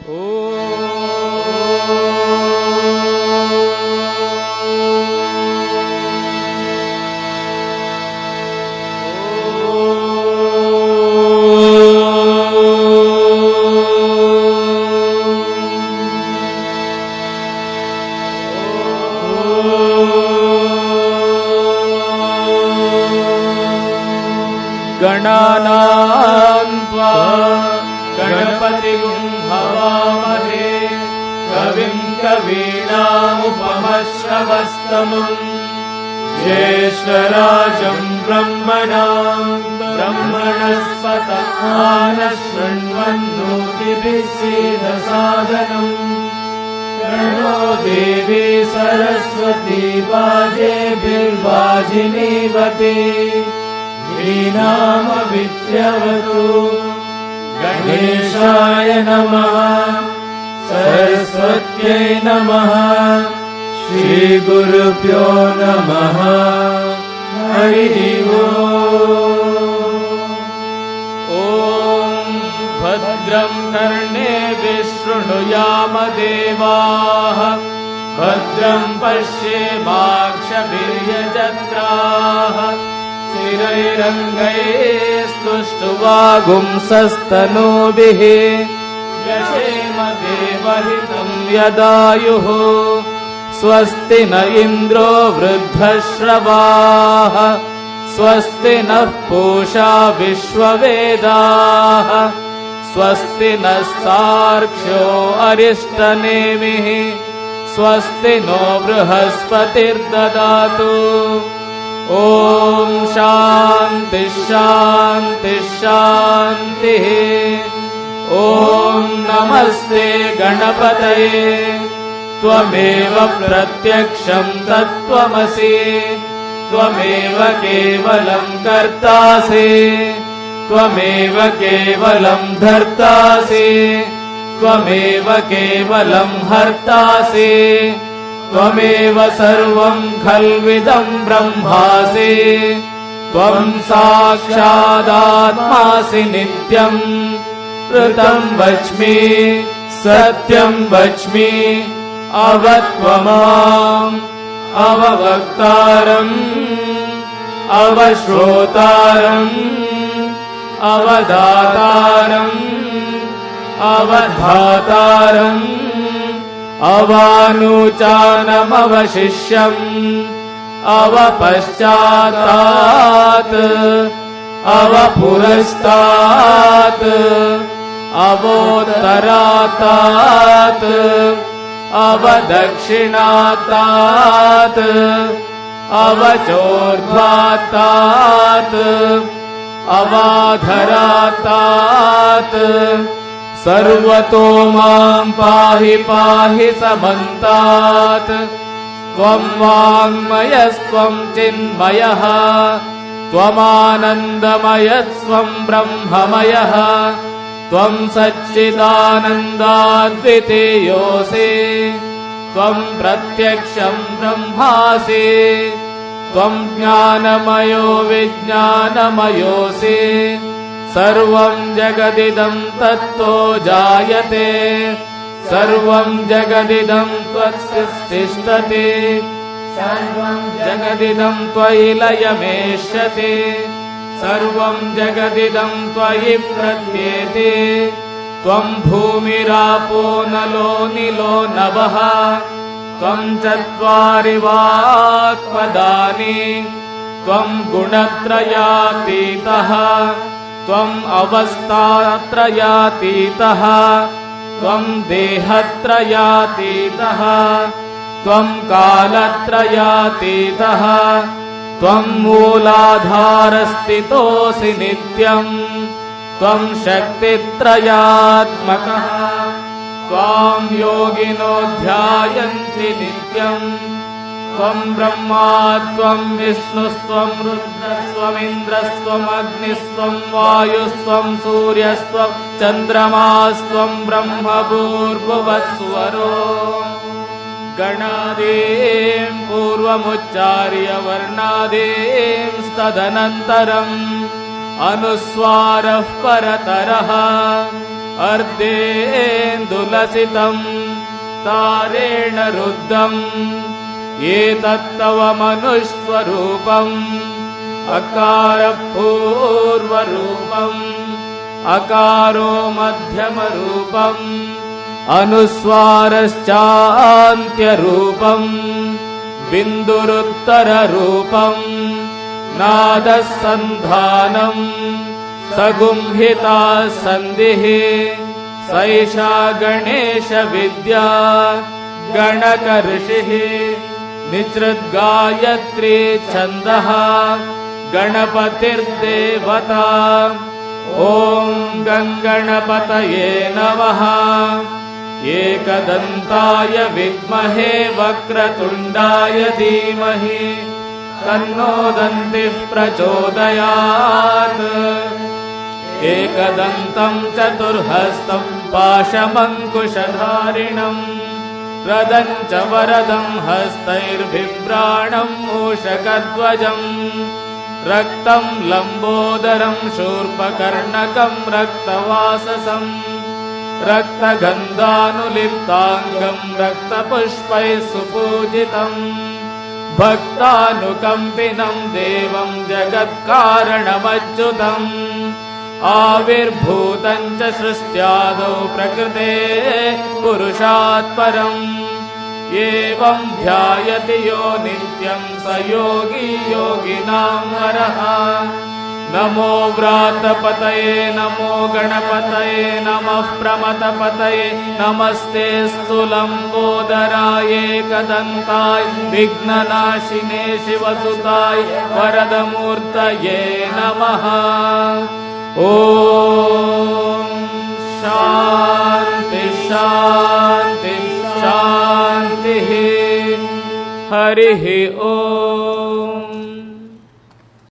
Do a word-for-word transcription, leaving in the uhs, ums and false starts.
गणानां त्वा गणपतिं हवामहे कविं कवीनामुपमश्रवस्तमम् ज्येष्ठराजं ब्रह्मणां ब्रह्मणस्पत नः शृण्वन्नोतिभिः सीदसादनम् प्रणो देवी सरस्वती वाजेभिर्वाजिनीवती वीणामविद्यवतु गणेशाय नमः सरस्वत्यै नमः श्रीगुरुभ्यो नमः हरिः ओम् भद्रं कर्णेभिः शृणुयाम देवाः भद्रं पश्येमाक्षभिर्यजत्राः स्थिरैरङ्गैस्तुष्टुवागुंसस्तनूभिः यशेम देवहितं यदायुः स्वस्ति न इन्द्रो वृद्धश्रवाः स्वस्ति नः पूषा विश्ववेदाः स्वस्ति नस्तार्क्ष्यो अरिष्टनेमिः स्वस्ति नो बृहस्पतिर्ददातु ॐ शान्ति शान्ति शान्तिः ॐ नमस्ते गणपतये त्वमेव प्रत्यक्षं तत्त्वमसि त्वमेव केवलं कर्तासि त्वमेव केवलं धर्तासि त्वमेव केवलं हर्तासि त्वमेव सर्वं खल्विदं ब्रह्मासि त्वं साक्षादात्मासि नित्यं ऋतं वच्मि सत्यं वच्मि अवत्वमाम् अववक्तारम् अवश्रोतारम् अवदातारम् अवधातारम् अवानुचानमवशिष्यम् अवपश्चातात् अवपुरस्तात् अवोत्तरातात् अवदक्षिणातात् अवचोर्ध्वातात् अवाधरातात् सर्वतो मां पाहि पाहि समन्तात् त्वं वाङ्मयस्त्वं चिन्मयः त्वमानन्दमयस्त्वं ब्रह्ममयः त्वं सच्चिदानन्दाद्वितीयोऽसि त्वं प्रत्यक्षं ब्रह्मासि त्वं ज्ञानमयो विज्ञानमयोऽसि सर्वं जगदिदं तत्तो जायते सर्वं जगदिदं त्वत्तिष्ठति सर्वं जगदिदं त्वयि लयमेष्यति सर्वं जगदिदं त्वयि प्रत्येति त्वं भूमिरापो नलो निलो नभः त्वं चत्वारि वाक्पदानि त्वं गुणत्रयातीतः त्वम् अवस्थात्रयातीतः त्वं देहत्रयातीतः त्वं कालत्रयातीतः त्वं मूलाधारस्थितोऽसि नित्यम् त्वं शक्तित्रयात्मकः त्वां योगिनो ध्यायन्ति नित्यम् त्वं ब्रह्मा त्वं विष्णुस्त्वं रुद्रस्त्वमिन्द्रस्त्वम् अग्निस्त्वं वायुस्त्वं सूर्यस्त्वं चन्द्रमास्त्वं ब्रह्म भूर्भुवस्सुवरो गणादीं पूर्वमुच्चार्य वर्णादींस्तदनन्तरम् अनुस्वारः परतरः अर्धेन्दुलसितं तारेण रुद्धम् एतत्तव मनुस्वरूपम् अकारपूर्वरूपम् अकारो मध्यमरूपम् अनुस्वारश्चान्त्यरूपम् बिन्दुरुत्तररूपम् नादसन्धानम् सगुंहिता सन्धिः सैषा गणेशविद्या गणकऋषिः निसृद्गायत्री छन्दः गणपतिर्देवता ॐ गङ्गणपतये नमः एकदन्ताय विद्महे वक्रतुण्डाय धीमहि तन्नो दन्तिः प्रचोदयात् एकदन्तं चतुर्हस्तं पाशमङ्कुशधारिणम् रदं च वरदं हस्तैर्बिभ्राणं मूषकध्वजम् रक्तं लम्बोदरं शूर्पकर्णकं रक्तवाससं रक्तगन्धानुलिप्ताङ्गं रक्तपुष्पैः सुपूजितम् भक्तानुकम्पिनं देवं जगत्कारणमच्युतम् आविर्भूतं च सृष्ट्यादौ प्रकृते पुरुषात् परम् एवं ध्यायति यो नित्यं स योगी योगिनां वरः नमो व्रातपतये नमो गणपतये नमः प्रमथपतये नमस्ते लम्बोदराय एकदन्ताय विघ्ननाशिने शिवसुताय वरदमूर्तये नमः ॐ शान्ति शान्ति शान्तिः हरिः ॐ।